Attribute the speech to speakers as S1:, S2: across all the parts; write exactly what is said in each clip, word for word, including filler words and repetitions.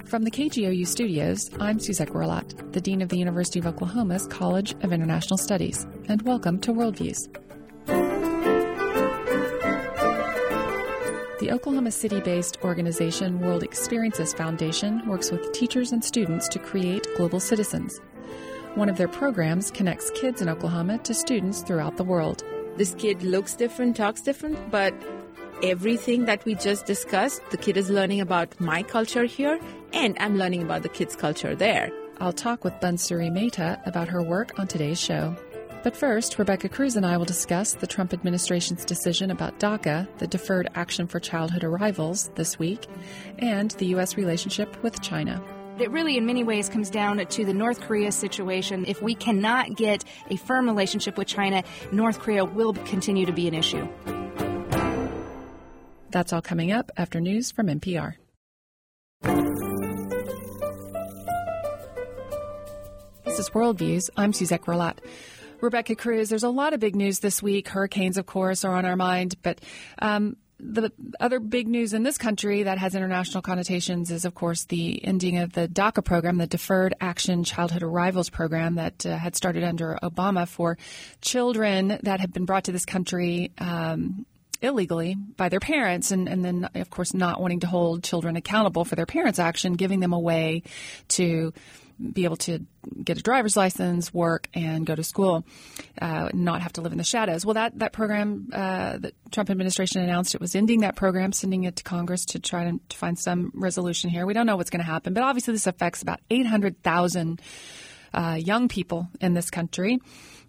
S1: From the K G O U studios, I'm Suzette Gorlat, the Dean of the University of Oklahoma's College of International Studies, and welcome to Worldviews. The Oklahoma City-based organization World Experiences Foundation works with teachers and students to create global citizens. One of their programs connects kids in Oklahoma to students throughout the world.
S2: This kid looks different, talks different, but everything that we just discussed, the kid is learning about my culture here, and I'm learning about the kid's culture there.
S1: I'll talk with Bansuri Mehta about her work on today's show. But first, Rebecca Cruz and I will discuss the Trump administration's decision about DACA, the Deferred Action for Childhood Arrivals, this week, and the U S relationship with China.
S3: It really, in many ways, comes down to the North Korea situation. If we cannot get a firm relationship with China, North Korea will continue to be an issue.
S1: That's all coming up after news from N P R. This is Worldviews. I'm Suzette Gorlat. Rebecca Cruz, there's a lot of big news this week. Hurricanes, of course, are on our mind. But um, the other big news in this country that has international connotations is, of course, the ending of the DACA program, the Deferred Action Childhood Arrivals program that uh, had started under Obama for children that have been brought to this country um, illegally by their parents, and, and then, of course, not wanting to hold children accountable for their parents' action, giving them a way to be able to get a driver's license, work, and go to school, uh, not have to live in the shadows. Well, that, that program, uh, the Trump administration announced it was ending that program, sending it to Congress to try to, to find some resolution here. We don't know what's going to happen, but obviously this affects about eight hundred thousand uh, young people in this country.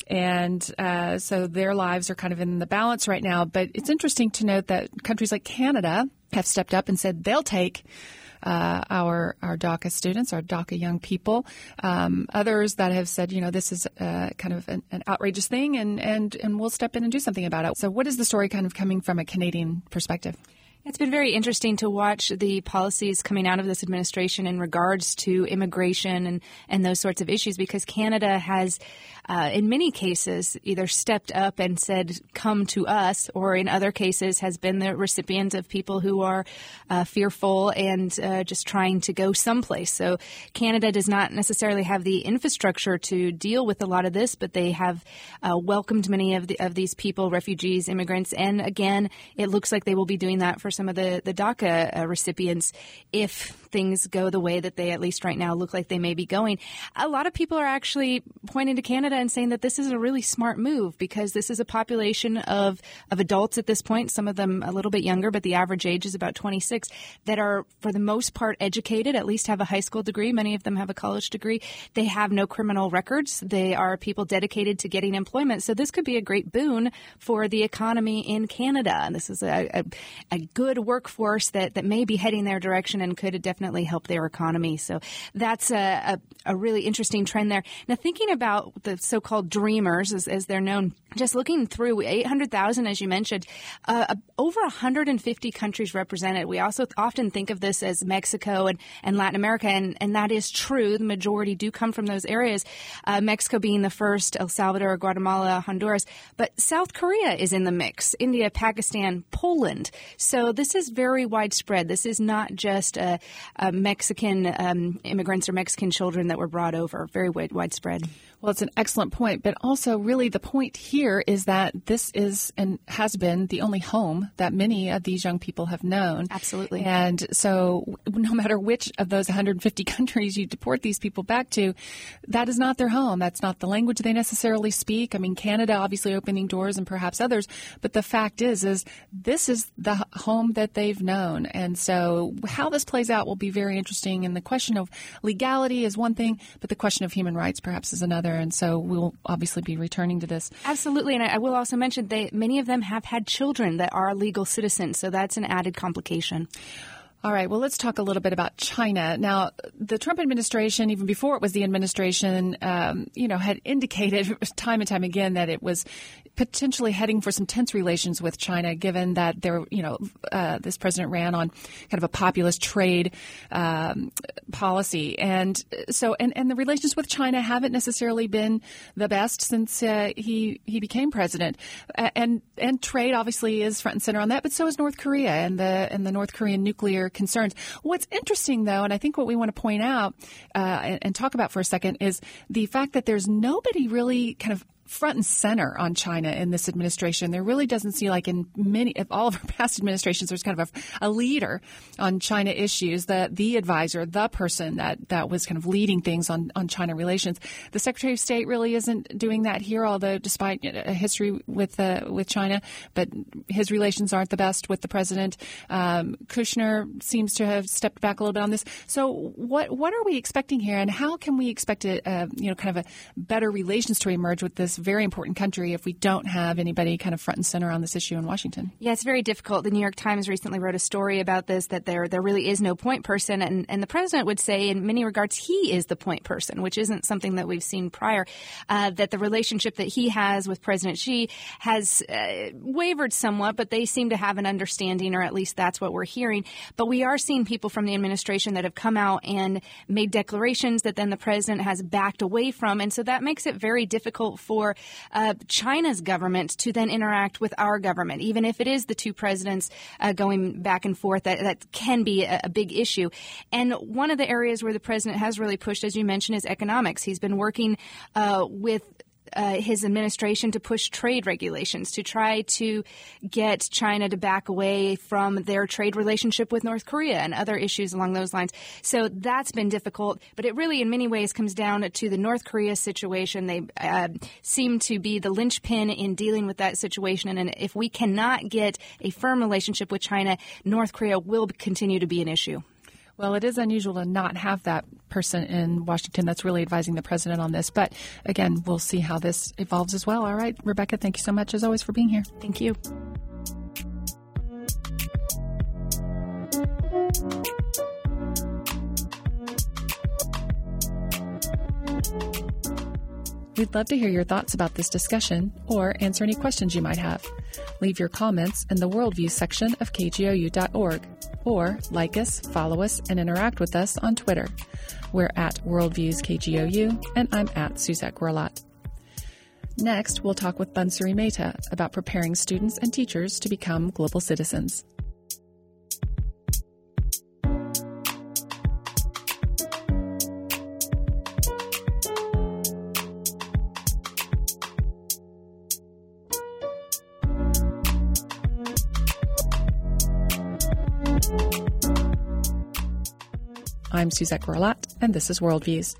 S1: And uh, so their lives are kind of in the balance right now. But it's interesting to note that countries like Canada have stepped up and said they'll take Uh, our our DACA students, our DACA young people. Um, others that have said, you know, this is uh, kind of an, an outrageous thing, and, and, and we'll step in and do something about it. So what is the story kind of coming from a Canadian perspective?
S3: It's been very interesting to watch the policies coming out of this administration in regards to immigration and, and those sorts of issues, because Canada has, uh, in many cases, either stepped up and said, come to us, or in other cases has been the recipient of people who are uh, fearful and uh, just trying to go someplace. So Canada does not necessarily have the infrastructure to deal with a lot of this, but they have uh, welcomed many of, the, of these people, refugees, immigrants. And again, it looks like they will be doing that for some of the, the DACA uh, recipients if things go the way that they at least right now look like they may be going. A lot of people are actually pointing to Canada and saying that this is a really smart move, because this is a population of, of adults at this point, some of them a little bit younger, but the average age is about twenty-six, that are for the most part educated, at least have a high school degree. Many of them have a college degree. They have no criminal records. They are people dedicated to getting employment. So this could be a great boon for the economy in Canada. And this is a, a, a good workforce that, that may be heading their direction and could definitely help their economy. So that's a, a, a really interesting trend there. Now, thinking about the so-called dreamers, as, as they're known, just looking through eight hundred thousand, as you mentioned, uh, over one hundred fifty countries represented. We also often think of this as Mexico and, and Latin America, and, and that is true. The majority do come from those areas, uh, Mexico being the first, El Salvador, Guatemala, Honduras. But South Korea is in the mix, India, Pakistan, Poland. So this is very widespread. This is not just uh, uh, Mexican um, immigrants or Mexican children that were brought over. Very wide, widespread.
S1: Well, it's an excellent point, but also really the point here is that this is and has been the only home that many of these young people have known.
S3: Absolutely.
S1: And so no matter which of those one hundred fifty countries you deport these people back to, that is not their home. That's not the language they necessarily speak. I mean, Canada obviously opening doors and perhaps others, but the fact is, is this is the home that they've known. And so how this plays out will be very interesting. And the question of legality is one thing, but the question of human rights perhaps is another. And so we'll obviously be returning to this.
S3: Absolutely. And I will also mention they many of them have had children that are legal citizens. So that's an added complication.
S1: All right. Well, let's talk a little bit about China. Now, the Trump administration, even before it was the administration, um, you know, had indicated time and time again that it was potentially heading for some tense relations with China, given that there, you know, uh, this president ran on kind of a populist trade um, policy. And so, and, and the relations with China haven't necessarily been the best since uh, he he became president. And and trade obviously is front and center on that, but so is North Korea and the and the North Korean nuclear concerns. What's interesting, though, and I think what we want to point out uh, and, and talk about for a second is the fact that there's nobody really kind of front and center on China in this administration. There really doesn't seem like in many of all of our past administrations, there's kind of a, a leader on China issues, the the advisor, the person that, that was kind of leading things on, on China relations. The Secretary of State really isn't doing that here, although despite a history with uh, with China, but his relations aren't the best with the president. Um, Kushner seems to have stepped back a little bit on this. So what what are we expecting here, and how can we expect a, a you know kind of a better relations to emerge with this very important country if we don't have anybody kind of front and center on this issue in Washington?
S3: Yeah, it's very difficult. The New York Times recently wrote a story about this, that there there really is no point person. And, and the president would say in many regards he is the point person, which isn't something that we've seen prior, uh, that the relationship that he has with President Xi has uh, wavered somewhat, but they seem to have an understanding, or at least that's what we're hearing. But we are seeing people from the administration that have come out and made declarations that then the president has backed away from. And so that makes it very difficult for Uh, China's government to then interact with our government, even if it is the two presidents uh, going back and forth. That, that can be a, a big issue. And one of the areas where the president has really pushed, as you mentioned, is economics. He's been working uh, with Uh, his administration to push trade regulations to try to get China to back away from their trade relationship with North Korea and other issues along those lines. So that's been difficult, but it really in many ways comes down to the North Korea situation. They uh, seem to be the linchpin in dealing with that situation. And if we cannot get a firm relationship with China, North Korea will continue to be an issue.
S1: Well, it is unusual to not have that person in Washington that's really advising the president on this. But again, we'll see how this evolves as well. All right, Rebecca, thank you so much as always for being here.
S3: Thank you.
S1: We'd love to hear your thoughts about this discussion or answer any questions you might have. Leave your comments in the Worldview section of K G O U dot org, or like us, follow us, and interact with us on Twitter. We're at Worldviews K G O U, and I'm at Suzette Grelot. Next, we'll talk with Bansuri Mehta about preparing students and teachers to become global citizens. I'm Suzette Grelot, and this is Worldviews.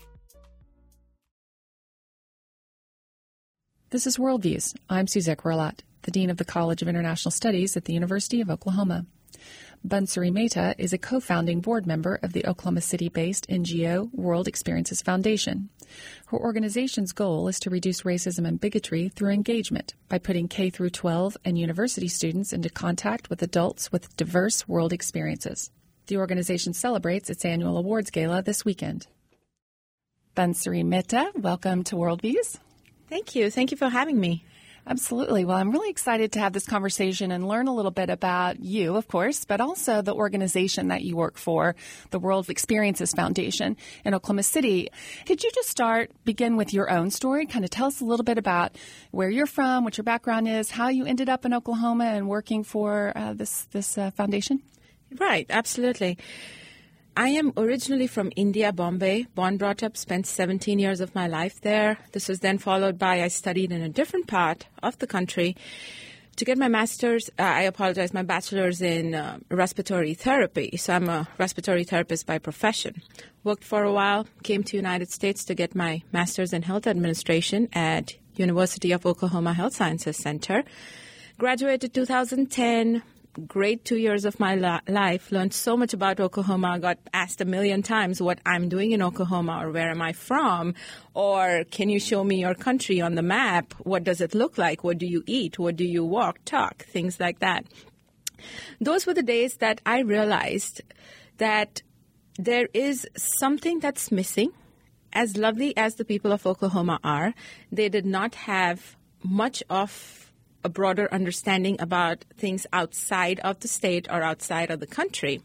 S1: This is Worldviews. I'm Suzette Grelot, the Dean of the College of International Studies at the University of Oklahoma. Bansuri Mehta is a co-founding board member of the Oklahoma City-based N G O World Experiences Foundation. Her organization's goal is to reduce racism and bigotry through engagement by putting K through twelve and university students into contact with adults with diverse world experiences. The organization celebrates its annual awards gala this weekend. Bansuri Mehta, welcome to Worldviews.
S2: Thank you. Thank you for having me.
S1: Absolutely. Well, I'm really excited to have this conversation and learn a little bit about you, of course, but also the organization that you work for, the World Experiences Foundation in Oklahoma City. Could you just start, begin with your own story, kind of tell us a little bit about where you're from, what your background is, how you ended up in Oklahoma and working for uh, this, this uh, foundation?
S2: Right, absolutely. I am originally from India, Bombay, born, brought up, spent seventeen years of my life there. This was then followed by I studied in a different part of the country to get my master's. Uh, I apologize, my bachelor's in uh, respiratory therapy. So I'm a respiratory therapist by profession. Worked for a while, came to the United States to get my master's in health administration at University of Oklahoma Health Sciences Center. Graduated two thousand ten. Great two years of my la- life, learned so much about Oklahoma, got asked a million times what I'm doing in Oklahoma or where am I from, or can you show me your country on the map? What does it look like? What do you eat? What do you walk, talk? Things like that. Those were the days that I realized that there is something that's missing. As lovely as the people of Oklahoma are, they did not have much of a broader understanding about things outside of the state or outside of the country.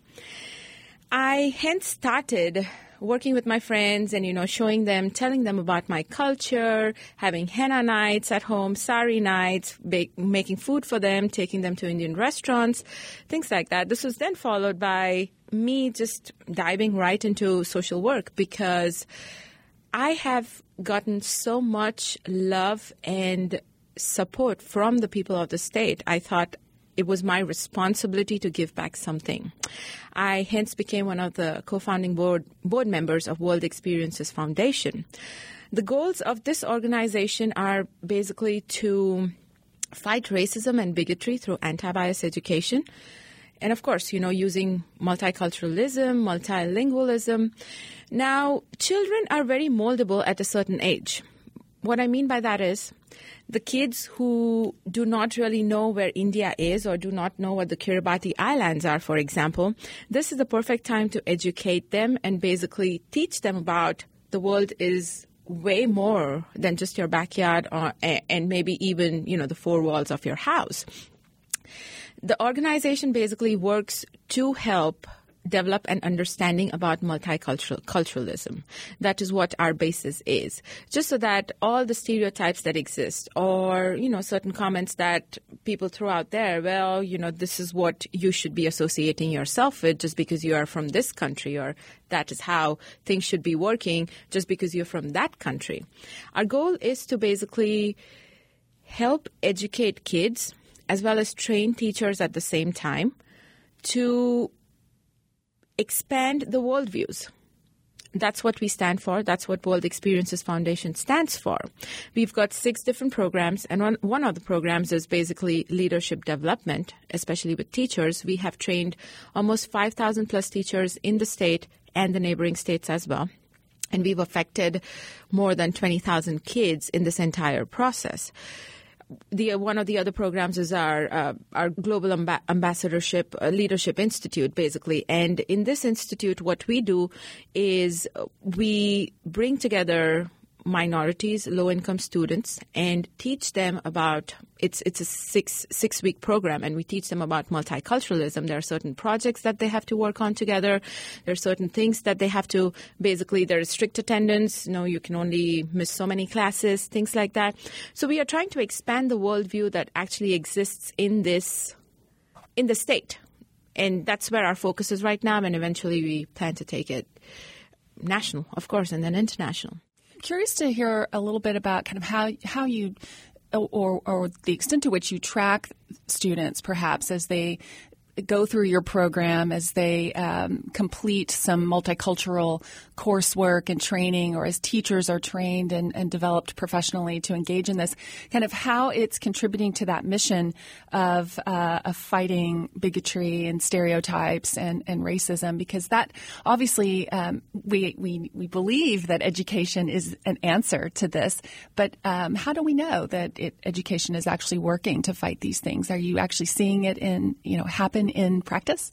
S2: I hence started working with my friends and, you know, showing them, telling them about my culture, having henna nights at home, sari nights, bake, making food for them, taking them to Indian restaurants, things like that. This was then followed by me just diving right into social work, because I have gotten so much love and support from the people of the state. I thought it was my responsibility to give back something. I hence became one of the co-founding board, board members of World Experiences Foundation. The goals of this organization are basically to fight racism and bigotry through anti-bias education. And of course, you know, using multiculturalism, multilingualism. Now, children are very moldable at a certain age. What I mean by that is, the kids who do not really know where India is or do not know what the Kiribati Islands are, for example, this is the perfect time to educate them and basically teach them about the world is way more than just your backyard or, and maybe even, you know, the four walls of your house. The organization basically works to help develop an understanding about multicultural culturalism. That is what our basis is. Just so that all the stereotypes that exist, or, you know, certain comments that people throw out there, well, you know, this is what you should be associating yourself with just because you are from this country, or that is how things should be working just because you're from that country. Our goal is to basically help educate kids as well as train teachers at the same time to expand the worldviews. That's what we stand for. That's what World Experiences Foundation stands for. We've got six different programs, and one, one of the programs is basically leadership development, especially with teachers. We have trained almost five thousand plus teachers in the state and the neighboring states as well. And we've affected more than twenty thousand kids in this entire process. The, one of the other programs is our uh, our Global Amb- Ambassadorship uh, Leadership Institute, basically. And in this institute, what we do is we bring together minorities, low-income students, and teach them about, it's it's a six, six-week program, and we teach them about multiculturalism. There are certain projects that they have to work on together. There are certain things that they have to, basically, there is strict attendance. You know, you can only miss so many classes, things like that. So we are trying to expand the worldview that actually exists in this, in the state. And that's where our focus is right now, and eventually we plan to take it national, of course, and then international.
S1: Curious to hear a little bit about kind of how how you or or the extent to which you track students, perhaps, as they go through your program, as they um, complete some multicultural coursework and training, or as teachers are trained and, and developed professionally to engage in this, kind of how it's contributing to that mission of, uh, of fighting bigotry and stereotypes and, and racism, because that obviously um, we, we we believe that education is an answer to this, but um, how do we know that it, education is actually working to fight these things? Are you actually seeing it in, you know, happen in practice?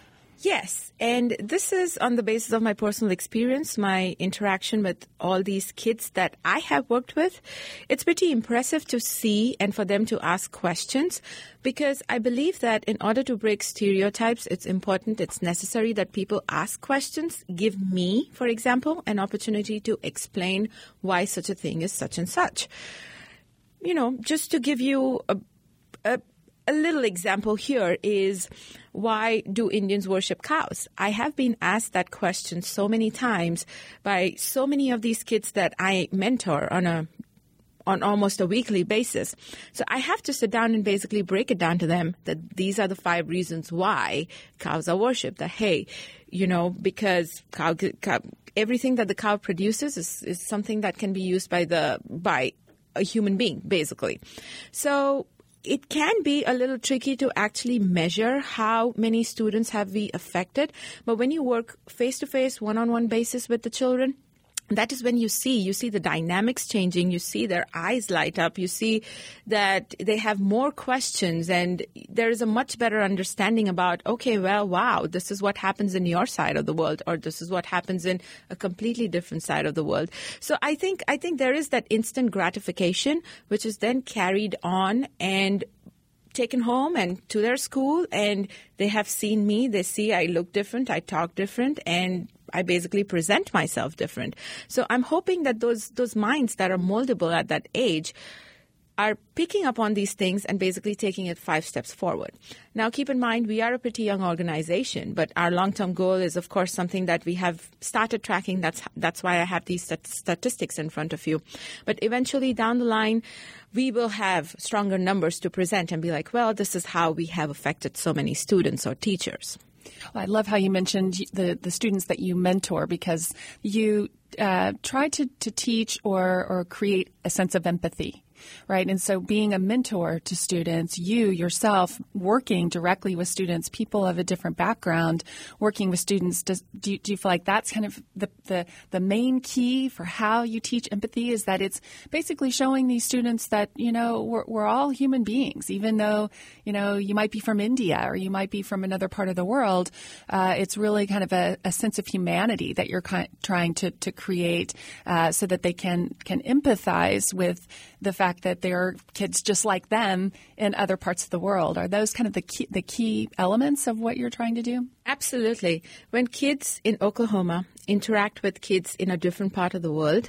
S2: Yes, and this is on the basis of my personal experience, my interaction with all these kids that I have worked with. It's pretty impressive to see and for them to ask questions, because I believe that in order to break stereotypes, it's important, it's necessary that people ask questions, give me, for example, an opportunity to explain why such a thing is such and such. You know, just to give you a, a A little example here is, why do Indians worship cows? I have been asked that question so many times by so many of these kids that I mentor on a on almost a weekly basis. So I have to sit down and basically break it down to them that these are the five reasons why cows are worshipped. That, hey, you know, because cow, cow everything that the cow produces is, is something that can be used by the by a human being, basically. So it can be a little tricky to actually measure how many students have we affected. But when you work face-to-face, one-on-one basis with the children, that is when you see, you see the dynamics changing, you see their eyes light up, you see that they have more questions, and there is a much better understanding about, okay, well, wow, this is what happens in your side of the world, or this is what happens in a completely different side of the world. So I think, I think there is that instant gratification, which is then carried on and taken home and to their school, and they have seen me, they see I look different, I talk different, and I basically present myself different. So I'm hoping that those those minds that are moldable at that age are picking up on these things and basically taking it five steps forward. Now, keep in mind, we are a pretty young organization, but our long-term goal is, of course, something that we have started tracking. That's that's why I have these stat- statistics in front of you. But eventually, down the line, we will have stronger numbers to present and be like, well, this is how we have affected so many students or teachers.
S1: Well, I love how you mentioned the, the students that you mentor, because you uh, try to, to teach or, or create a sense of empathy, right? And so being a mentor to students, you yourself working directly with students, people of a different background, working with students, does, do, you, do you feel like that's kind of the, the, the main key for how you teach empathy, is that it's basically showing these students that, you know, we're, we're all human beings, even though, you know, you might be from India or you might be from another part of the world. Uh, it's really kind of a, a sense of humanity that you're kind, trying to, to create uh, so that they can, can empathize with the fact that there are kids just like them in other parts of the world. Are those kind of the key, the key elements of what you're trying to do?
S2: Absolutely. When kids in Oklahoma interact with kids in a different part of the world,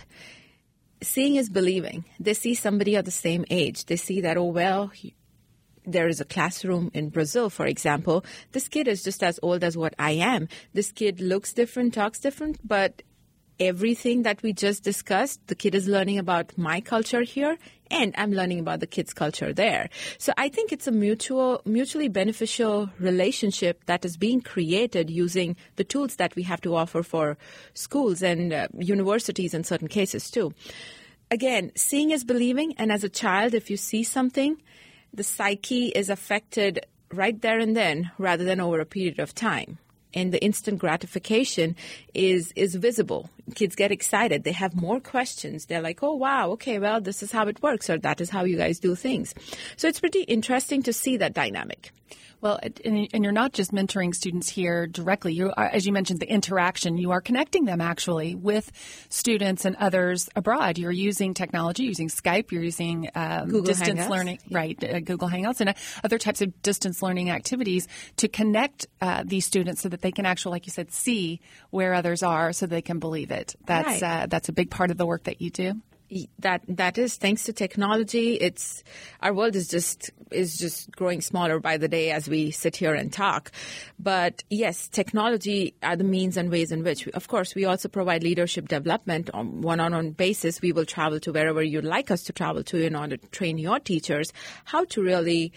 S2: seeing is believing. They see somebody of the same age. They see that, oh, well, there is a classroom in Brazil, for example. This kid is just as old as what I am. This kid looks different, talks different, but everything that we just discussed, the kid is learning about my culture here, and I'm learning about the kid's culture there. So I think it's a mutual, mutually beneficial relationship that is being created using the tools that we have to offer for schools and uh, universities in certain cases too. Again, seeing is believing, and as a child, if you see something, the psyche is affected right there and then rather than over a period of time. And the instant gratification is is visible. Kids get excited. They have more questions. They're like, oh, wow, okay, well, this is how it works, or that is how you guys do things. So it's pretty interesting to see that dynamic.
S1: Well, and you're not just mentoring students here directly. You are, as you mentioned, the interaction. You are connecting them actually with students and others abroad. You're using technology, using Skype. You're using um, distance
S2: Hangouts.
S1: learning, yeah. right? Uh, Google Hangouts and uh, other types of distance learning activities to connect uh, these students so that they can actually, like you said, see where others are, so they can believe it. That's
S2: right.
S1: uh, that's a big part of the work that you do.
S2: That that is thanks to technology. It's our world is just is just growing smaller by the day as we sit here and talk. But yes, technology are the means and ways in which, of course, we also provide leadership development on one-on-one basis. We will travel to wherever you'd like us to travel to in order to train your teachers how to really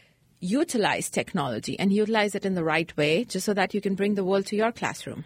S2: utilize technology and utilize it in the right way, just so that you can bring the world to your classroom.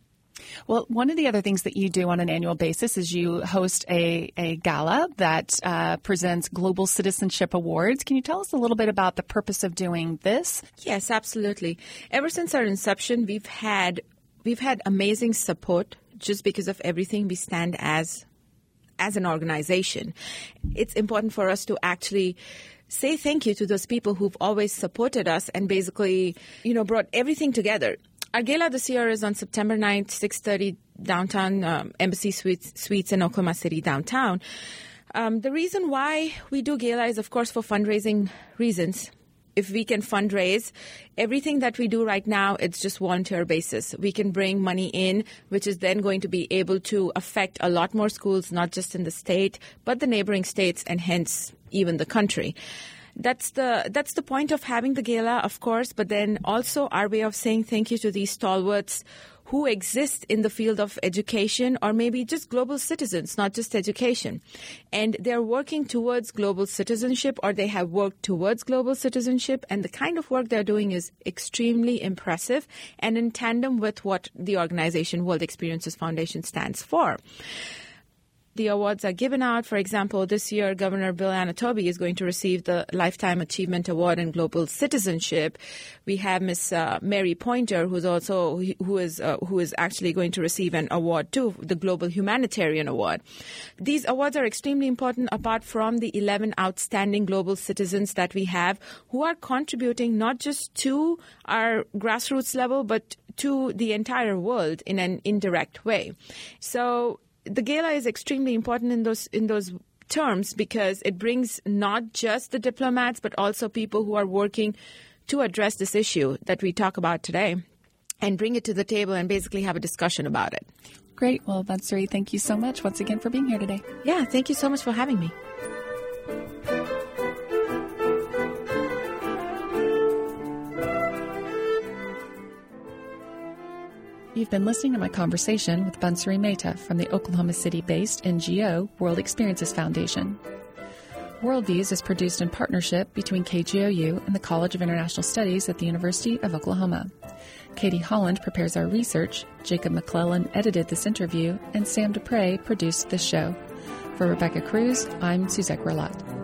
S1: Well, one of the other things that you do on an annual basis is you host a, a gala that uh, presents Global Citizenship Awards. Can you tell us a little bit about the purpose of doing this?
S2: Yes, absolutely. Ever since our inception, we've had we've had amazing support just because of everything we stand as as an organization. It's important for us to actually say thank you to those people who've always supported us and basically, you know, brought everything together. Our gala this year is on September ninth, six thirty, downtown um, Embassy Suites, Suites in Oklahoma City downtown. Um, the reason why we do gala is, of course, for fundraising reasons. If we can fundraise, everything that we do right now, it's just volunteer basis. We can bring money in, which is then going to be able to affect a lot more schools, not just in the state, but the neighboring states and hence even the country. That's the that's the point of having the gala, of course, but then also our way of saying thank you to these stalwarts who exist in the field of education, or maybe just global citizens, not just education. And they're working towards global citizenship, or they have worked towards global citizenship, and the kind of work they're doing is extremely impressive and in tandem with what the organization World Experiences Foundation stands for. the awards are given out. For example, this year, Governor Bill Anatobi is going to receive the Lifetime Achievement Award in Global Citizenship. We have Miss uh, Mary Pointer, who's also who is uh, who is actually going to receive an award too, the Global Humanitarian Award. These awards are extremely important, apart from the eleven outstanding global citizens that we have who are contributing not just to our grassroots level, but to the entire world in an indirect way. So the gala is extremely important in those in those terms because it brings not just the diplomats, but also people who are working to address this issue that we talk about today and bring it to the table and basically have a discussion about it.
S1: Great. Well, Bansuri, thank you so much once again for being here today.
S2: Yeah, thank you so much for having me.
S1: You've been listening to my conversation with Bansuri Mehta from the Oklahoma City-based N G O World Experiences Foundation. Worldviews is produced in partnership between K G O U and the College of International Studies at the University of Oklahoma. Katie Holland prepares our research, Jacob McClellan edited this interview, and Sam Dupre produced this show. For Rebecca Cruz, I'm Suzette Grillat.